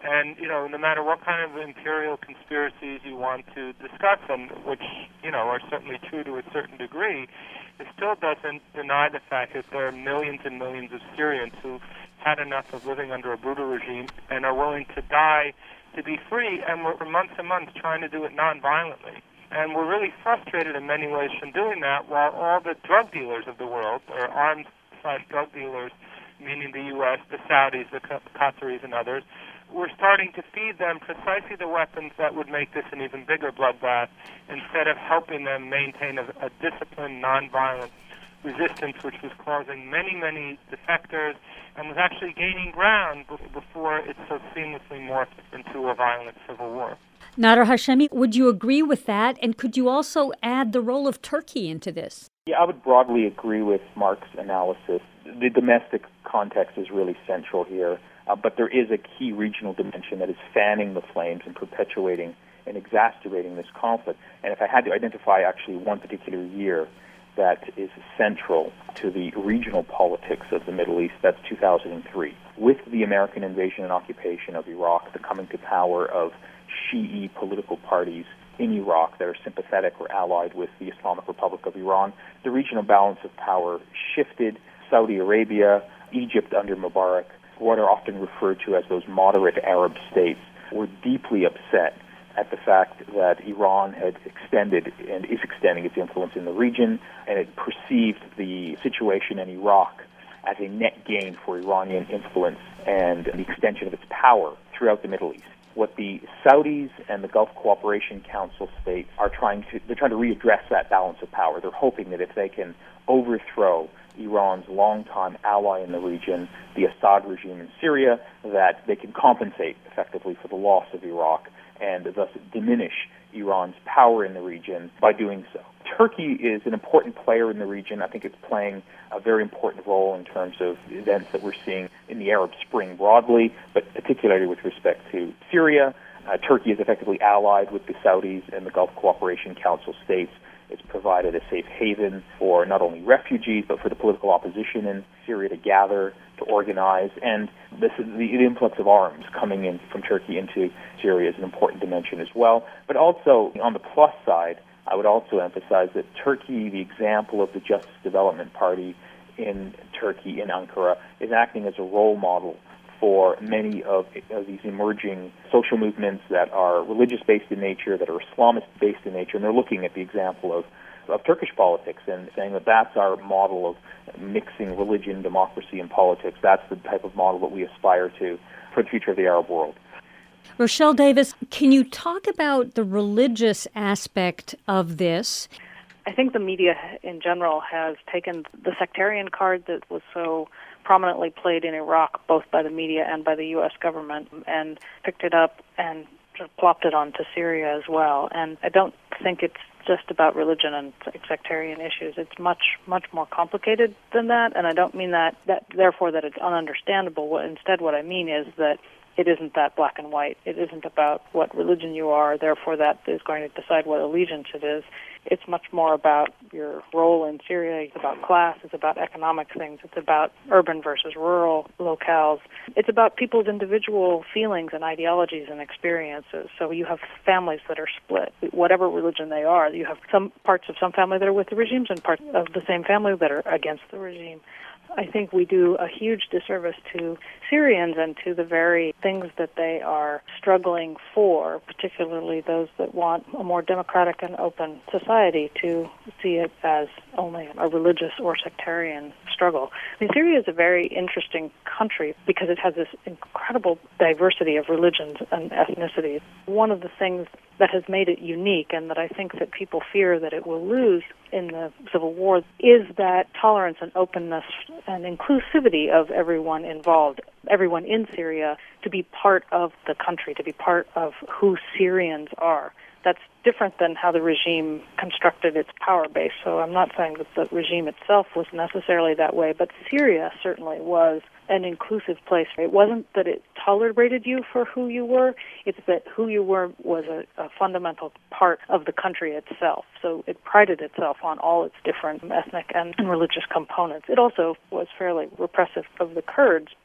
And, you know, no matter what kind of imperial conspiracies you want to discuss, and which, you know, are certainly true to a certain degree, it still doesn't deny the fact that there are millions and millions of Syrians who've had enough of living under a brutal regime and are willing to die to be free, and we're for months and months trying to do it non-violently. And we're really frustrated in many ways from doing that, while all the drug dealers of the world, or arms slash drug dealers, meaning the U S, the Saudis, the Qataris, and others, we're starting to feed them precisely the weapons that would make this an even bigger bloodbath, instead of helping them maintain a, a disciplined, nonviolent resistance, which was causing many, many defectors and was actually gaining ground b- before it so seamlessly morphed into a violent civil war. Nader Hashemi, would you agree with that? And could you also add the role of Turkey into this? Yeah, I would broadly agree with Mark's analysis. The domestic context is really central here, uh, but there is a key regional dimension that is fanning the flames and perpetuating and exacerbating this conflict. And if I had to identify actually one particular year that is central to the regional politics of the Middle East, that's two thousand three. With the American invasion and occupation of Iraq, the coming to power of Shi'i political parties in Iraq that are sympathetic or allied with the Islamic Republic of Iran, the regional balance of power shifted. Saudi Arabia, Egypt under Mubarak, what are often referred to as those moderate Arab states, were deeply upset at the fact that Iran had extended and is extending its influence in the region, and it perceived the situation in Iraq as a net gain for Iranian influence and the extension of its power throughout the Middle East. What the Saudis and the Gulf Cooperation Council states are trying to, they're trying to readdress that balance of power. They're hoping that if they can overthrow Iran's longtime ally in the region, the Assad regime in Syria, that they can compensate effectively for the loss of Iraq and thus diminish Iran's power in the region by doing so. Turkey is an important player in the region. I think it's playing a very important role in terms of events that we're seeing in the Arab Spring broadly, but particularly with respect to Syria. Uh, Turkey is effectively allied with the Saudis and the Gulf Cooperation Council states. It's provided a safe haven for not only refugees, but for the political opposition in Syria to gather, to organize. And this is the, the influx of arms coming in from Turkey into Syria is an important dimension as well. But also, on the plus side, I would also emphasize that Turkey, the example of the Justice Development Party in Turkey, in Ankara, is acting as a role model for many of, of these emerging social movements that are religious-based in nature, that are Islamist-based in nature, and they're looking at the example of, of Turkish politics and saying that that's our model of mixing religion, democracy, and politics. That's the type of model that we aspire to for the future of the Arab world. Rochelle Davis, can you talk about the religious aspect of this? I think the media in general has taken the sectarian card that was so prominently played in Iraq, both by the media and by the U S government, and picked it up and plopped it onto Syria as well. And I don't think it's just about religion and sectarian issues. It's much, much more complicated than that, and I don't mean that, that therefore that it's ununderstandable. What, instead, what I mean is that it isn't that black and white. It isn't about what religion you are, therefore that is going to decide what allegiance it is. It's much more about your role in Syria. It's about class. It's about economic things. It's about urban versus rural locales. It's about people's individual feelings and ideologies and experiences. So you have families that are split, whatever religion they are. You have some parts of some family that are with the regimes and parts of the same family that are against the regime. I think we do a huge disservice to Syrians and to the very things that they are struggling for, particularly those that want a more democratic and open society, to see it as only a religious or sectarian struggle. I mean, Syria is a very interesting country because it has this incredible diversity of religions and ethnicities. One of the things that has made it unique, and that I think that people fear that it will lose in the civil war, is that tolerance and openness and inclusivity of everyone involved, everyone in Syria, to be part of the country, to be part of who Syrians are. That's different than how the regime constructed its power base. So I'm not saying that the regime itself was necessarily that way, but Syria certainly was an inclusive place. It wasn't that it tolerated you for who you were, it's that who you were was a, a fundamental part of the country itself. So it prided itself on all its different ethnic and, and religious components. It also was fairly repressive of the Kurds, but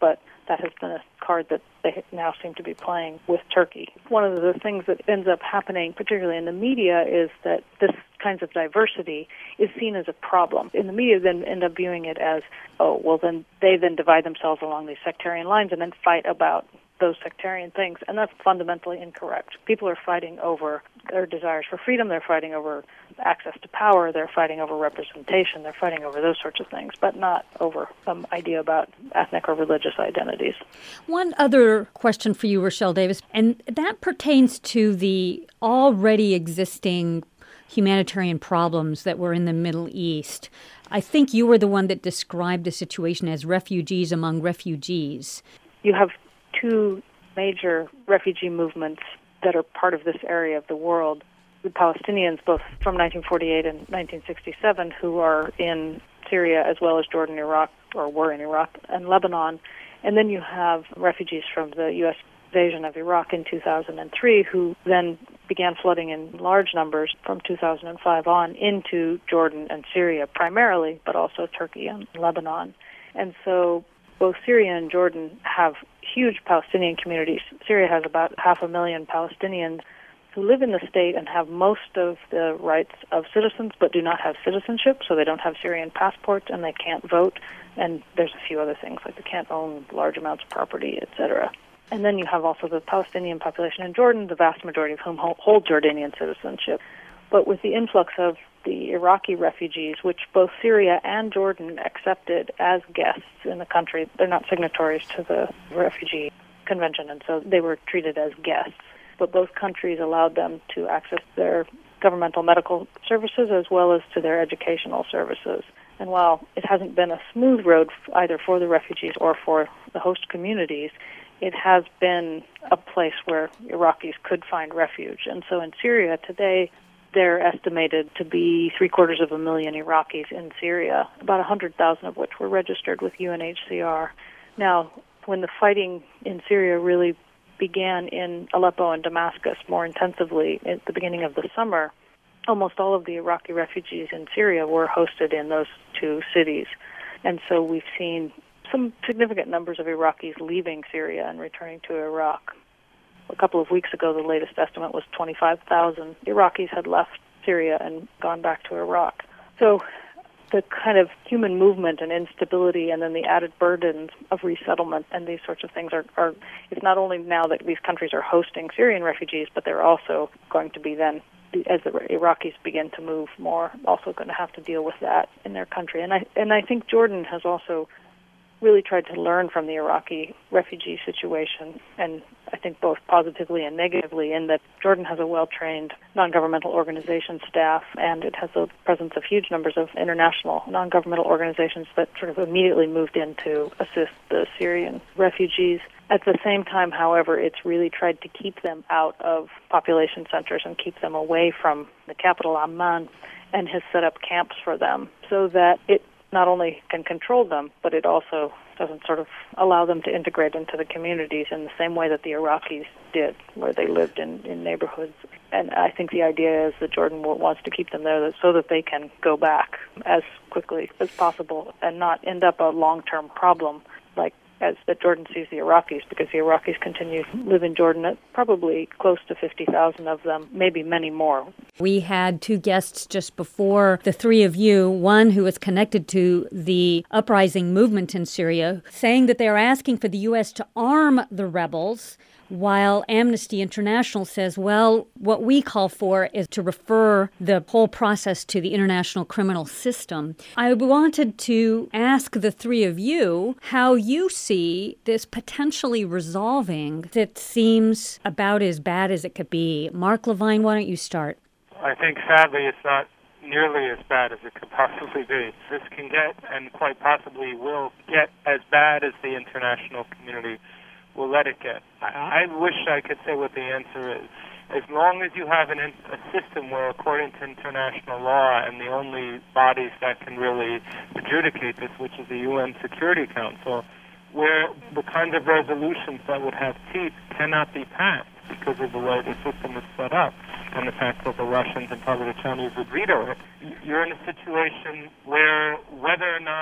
that has been a card that they now seem to be playing with Turkey. One of the things that ends up happening, particularly in the media, is that this kinds of diversity is seen as a problem. In the media then end up viewing it as, oh, well, then they then divide themselves along these sectarian lines and then fight about those sectarian things, and that's fundamentally incorrect. People are fighting over their desires for freedom, they're fighting over access to power, they're fighting over representation, they're fighting over those sorts of things, but not over some idea about ethnic or religious identities. One other question for you, Rochelle Davis, and that pertains to the already existing humanitarian problems that were in the Middle East. I think you were the one that described the situation as refugees among refugees. You have two major refugee movements that are part of this area of the world. The Palestinians, both from nineteen forty-eight and nineteen sixty-seven, who are in Syria as well as Jordan, Iraq, or were in Iraq and Lebanon. And then you have refugees from the U S invasion of Iraq in two thousand three, who then began flooding in large numbers from two thousand five on into Jordan and Syria primarily, but also Turkey and Lebanon. And so both Syria and Jordan have huge Palestinian communities. Syria has about half a million Palestinians who live in the state and have most of the rights of citizens but do not have citizenship, so they don't have Syrian passports and they can't vote. And there's a few other things, like they can't own large amounts of property, et cetera. And then you have also the Palestinian population in Jordan, the vast majority of whom hold Jordanian citizenship. But with the influx of the Iraqi refugees, which both Syria and Jordan accepted as guests in the country, they're not signatories to the Refugee Convention, and so they were treated as guests. But both countries allowed them to access their governmental medical services as well as to their educational services. And while it hasn't been a smooth road either for the refugees or for the host communities, it has been a place where Iraqis could find refuge. And so in Syria today, they're estimated to be three-quarters of a million Iraqis in Syria, about one hundred thousand of which were registered with U N H C R. Now, when the fighting in Syria really began in Aleppo and Damascus more intensively at the beginning of the summer, almost all of the Iraqi refugees in Syria were hosted in those two cities. And so we've seen some significant numbers of Iraqis leaving Syria and returning to Iraq. A couple of weeks ago, the latest estimate was twenty-five thousand Iraqis had left Syria and gone back to Iraq. So the kind of human movement and instability and then the added burdens of resettlement and these sorts of things are, are it's not only now that these countries are hosting Syrian refugees, but they're also going to be then, as the Iraqis begin to move more, also going to have to deal with that in their country. And I and I think Jordan has also really tried to learn from the Iraqi refugee situation, and I think both positively and negatively, in that Jordan has a well-trained non-governmental organization staff, and it has the presence of huge numbers of international non-governmental organizations that sort of immediately moved in to assist the Syrian refugees. At the same time, however, it's really tried to keep them out of population centers and keep them away from the capital, Amman, and has set up camps for them so that it not only can control them, but it also doesn't sort of allow them to integrate into the communities in the same way that the Iraqis did, where they lived in, in neighborhoods. And I think the idea is that Jordan wants to keep them there so that they can go back as quickly as possible and not end up a long-term problem like as that Jordan sees the Iraqis, because the Iraqis continue to live in Jordan, at probably close to fifty thousand of them, maybe many more. We had two guests just before the three of you, one who is connected to the uprising movement in Syria, saying that they are asking for the U S to arm the rebels, while Amnesty International says, well, what we call for is to refer the whole process to the international criminal system. I wanted to ask the three of you how you see this potentially resolving that seems about as bad as it could be. Mark Levine, why don't you start? I think, sadly, it's not nearly as bad as it could possibly be. This can get, and quite possibly will get, as bad as the international community will let it get. I, I wish I could say what the answer is. As long as you have an, a system where, according to international law, and the only bodies that can really adjudicate this, which is the U N Security Council, where the kinds of resolutions that would have teeth cannot be passed because of the way the system is set up and the fact that the Russians and probably the Chinese would veto it, you're in a situation where whether or not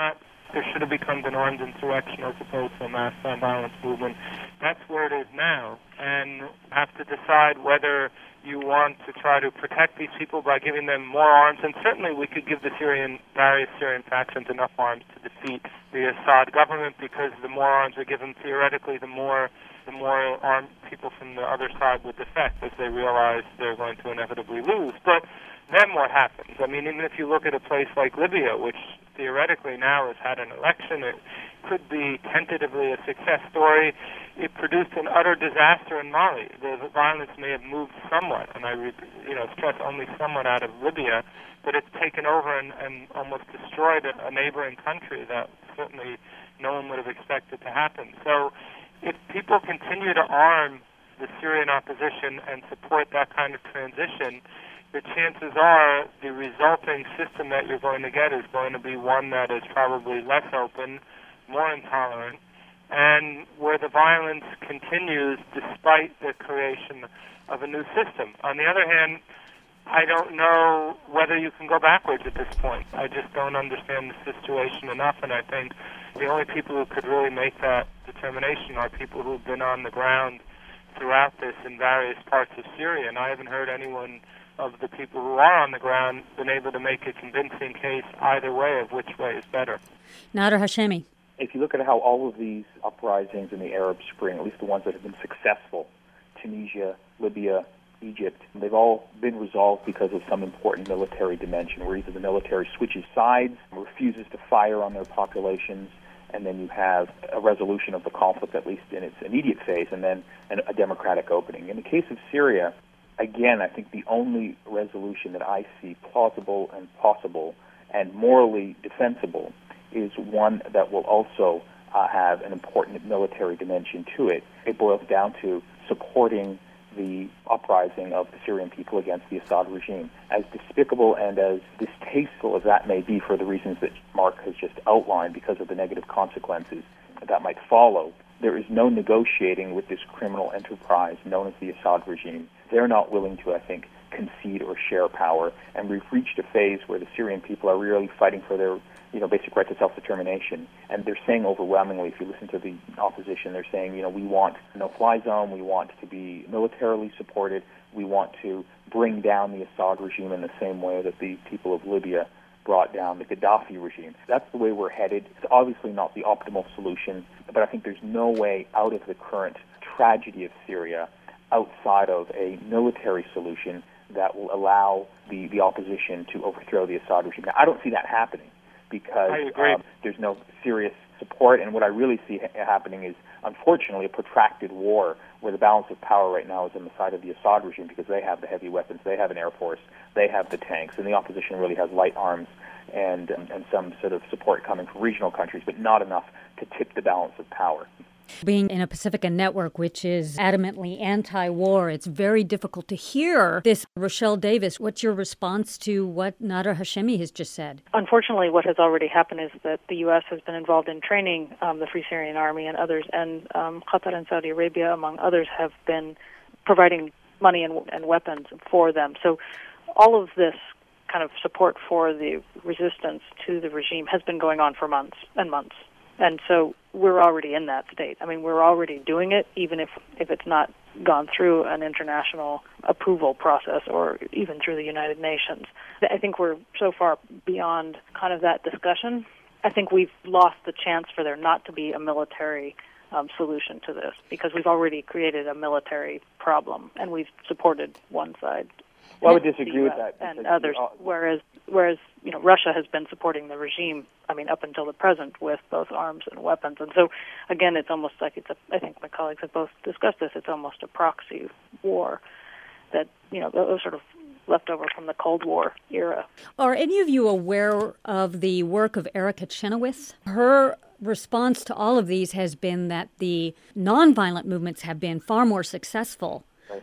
there should have become an armed insurrection as opposed to a mass nonviolence movement. That's where it is now. And have to decide whether you want to try to protect these people by giving them more arms. And certainly we could give the Syrian, various Syrian factions enough arms to defeat the Assad government, because the more arms we give them, theoretically, the more the more armed people from the other side would defect as they realize they're going to inevitably lose. But then what happens? I mean, even if you look at a place like Libya, which theoretically now has had an election, it could be tentatively a success story. It produced an utter disaster in Mali. The violence may have moved somewhat, and I you know, stress only somewhat out of Libya, but it's taken over and, and almost destroyed a, a neighboring country that certainly no one would have expected to happen. So if people continue to arm the Syrian opposition and support that kind of transition, the chances are the resulting system that you're going to get is going to be one that is probably less open, more intolerant, and where the violence continues despite the creation of a new system. On the other hand, I don't know whether you can go backwards at this point. I just don't understand the situation enough, and I think the only people who could really make that determination are people who've been on the ground throughout this in various parts of Syria, and I haven't heard anyone of the people who are on the ground been able to make a convincing case either way of which way is better. Nader Hashemi. If you look at how all of these uprisings in the Arab Spring, at least the ones that have been successful, Tunisia, Libya, Egypt, they've all been resolved because of some important military dimension, where either the military switches sides, refuses to fire on their populations, and then you have a resolution of the conflict, at least in its immediate phase, and then a democratic opening. In the case of Syria, again, I think the only resolution that I see plausible and possible and morally defensible is one that will also uh, have an important military dimension to it. It boils down to supporting the uprising of the Syrian people against the Assad regime. As despicable and as distasteful as that may be for the reasons that Mark has just outlined because of the negative consequences that might follow, there is no negotiating with this criminal enterprise known as the Assad regime. They're not willing to, I think, concede or share power, and we've reached a phase where the Syrian people are really fighting for their, you know, basic right to self-determination. And they're saying overwhelmingly, if you listen to the opposition, they're saying, you know, we want no-fly zone, we want to be militarily supported, we want to bring down the Assad regime in the same way that the people of Libya brought down the Gaddafi regime. That's the way we're headed. It's obviously not the optimal solution, but I think there's no way out of the current tragedy of Syria outside of a military solution that will allow the, the opposition to overthrow the Assad regime. Now, I don't see that happening because um, there's no serious support, and what I really see ha- happening is, unfortunately, a protracted war where the balance of power right now is on the side of the Assad regime because they have the heavy weapons, they have an air force, they have the tanks, and the opposition really has light arms and, um, and some sort of support coming from regional countries, but not enough to tip the balance of power. Being in a Pacifica network, which is adamantly anti-war, it's very difficult to hear this. Rochelle Davis, what's your response to what Nader Hashemi has just said? Unfortunately, what has already happened is that the U S has been involved in training um, the Free Syrian Army and others, and um, Qatar and Saudi Arabia, among others, have been providing money and, and weapons for them. So all of this kind of support for the resistance to the regime has been going on for months and months. And so we're already in that state. I mean, we're already doing it, even if, if it's not gone through an international approval process or even through the United Nations. I think we're so far beyond kind of that discussion. I think we've lost the chance for there not to be a military um, solution to this because we've already created a military problem and we've supported one side. Well, I would disagree with that. And others, whereas, whereas, you know, Russia has been supporting the regime, I mean, up until the present with both arms and weapons. And so, again, it's almost like it's a, I think my colleagues have both discussed this, it's almost a proxy war that, you know, was sort of left over from the Cold War era. Are any of you aware of the work of Erica Chenoweth? Her response to all of these has been that the nonviolent movements have been far more successful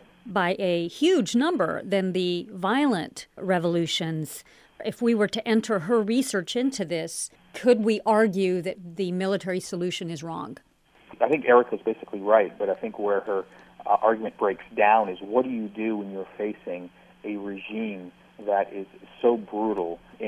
by a huge number than the violent revolutions. If we were to enter her research into this, could we argue that the military solution is wrong? I think Erica's basically right, but I think where her uh, argument breaks down is what do you do when you're facing a regime that is so brutal in its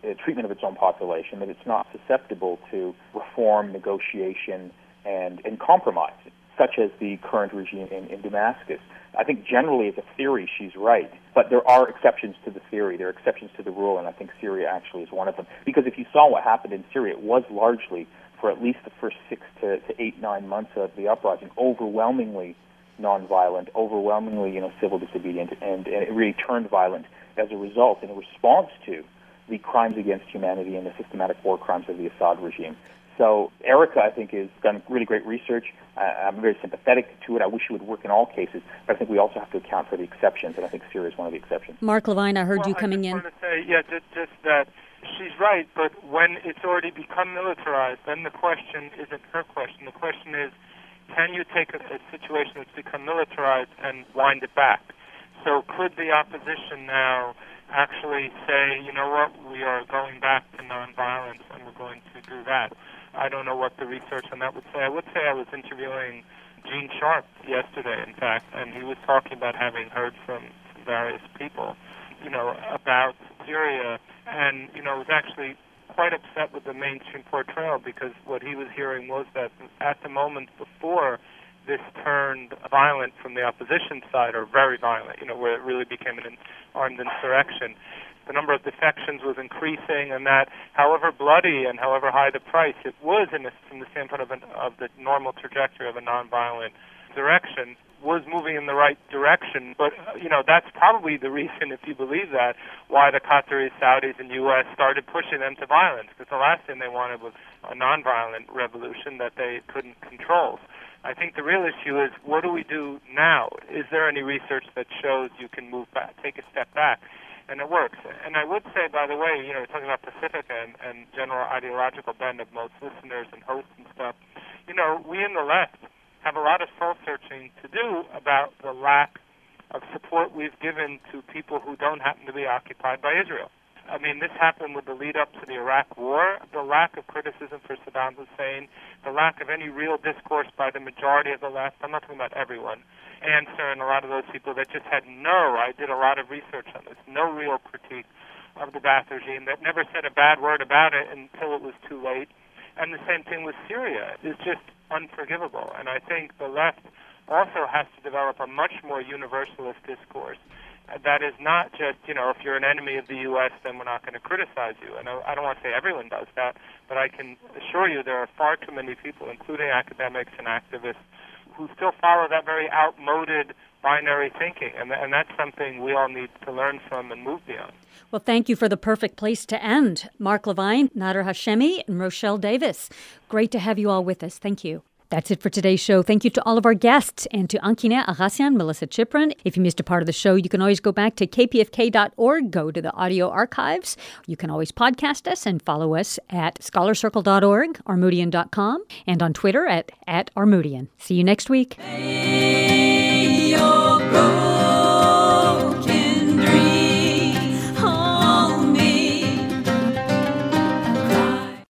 uh, treatment of its own population, that it's not susceptible to reform, negotiation, and, and compromise, such as the current regime in, in Damascus. I think generally as a theory she's right, but there are exceptions to the theory. There are exceptions to the rule, and I think Syria actually is one of them. Because if you saw what happened in Syria, it was largely, for at least the first six to, to eight, nine months of the uprising, overwhelmingly nonviolent, overwhelmingly, you know, civil disobedient, and, and it really turned violent as a result in response to the crimes against humanity and the systematic war crimes of the Assad regime. So Erica, I think, has done really great research. Uh, I'm very sympathetic to it. I wish it would work in all cases, but I think we also have to account for the exceptions, and I think Syria is one of the exceptions. Mark Levine, I heard well, you coming in. I just want to say, yeah, just, just that she's right, but when it's already become militarized, then the question isn't her question. The question is, can you take a, a situation that's become militarized and wind it back? So could the opposition now actually say, you know what, we are going back to nonviolence and we're going to do that? I don't know what the research on that would say. I would say I was interviewing Gene Sharp yesterday, in fact, and he was talking about having heard from various people, you know, about Syria, and, you know, was actually quite upset with the mainstream portrayal because what he was hearing was that at the moment before this turned violent from the opposition side, or very violent, you know, where it really became an armed insurrection, the number of defections was increasing, and that however bloody and however high the price, it was in a, from the standpoint of, an, of the normal trajectory of a nonviolent direction, was moving in the right direction. But, you know, that's probably the reason, if you believe that, why the Qataris, Saudis, and U S started pushing them to violence, because the last thing they wanted was a nonviolent revolution that they couldn't control. I think the real issue is, what do we do now? Is there any research that shows you can move back, take a step back? And it works. And I would say, by the way, you know, talking about Pacifica and, and general ideological bend of most listeners and hosts and stuff, you know, we in the left have a lot of soul-searching to do about the lack of support we've given to people who don't happen to be occupied by Israel. I mean, this happened with the lead-up to the Iraq War, the lack of criticism for Saddam Hussein, the lack of any real discourse by the majority of the left. I'm not talking about everyone. Answer and a lot of those people that just had no, I did a lot of research on this, no real critique of the Ba'ath regime, that never said a bad word about it until it was too late. And the same thing with Syria. It's just unforgivable. And I think the left also has to develop a much more universalist discourse that is not just, you know, if you're an enemy of the U S, then we're not going to criticize you. And I don't want to say everyone does that, but I can assure you there are far too many people, including academics and activists, who still follow that very outmoded binary thinking. And, and that's something we all need to learn from and move beyond. Well, thank you for the perfect place to end. Mark Levine, Nader Hashemi, and Rochelle Davis. Great to have you all with us. Thank you. That's it for today's show. Thank you to all of our guests and to Ankine Aghasian, Melissa Chiprin. If you missed a part of the show, you can always go back to k p f k dot org, go to the audio archives. You can always podcast us and follow us at scholar circle dot org, armoudian dot com, and on Twitter at, at Armoudian. See you next week. Hey,